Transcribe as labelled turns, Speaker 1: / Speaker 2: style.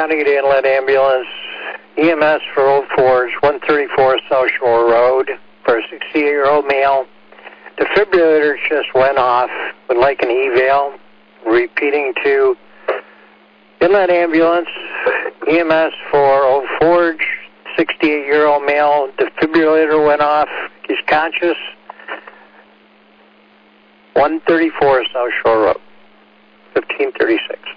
Speaker 1: County to Inlet Ambulance, EMS for Old Forge, 134 South Shore Road, for a 68-year-old male. Defibrillator just went off. Would like an eval. Repeating to Inlet Ambulance, EMS for Old Forge, 68-year-old male. Defibrillator went off. He's conscious. 134 South Shore Road, 1536.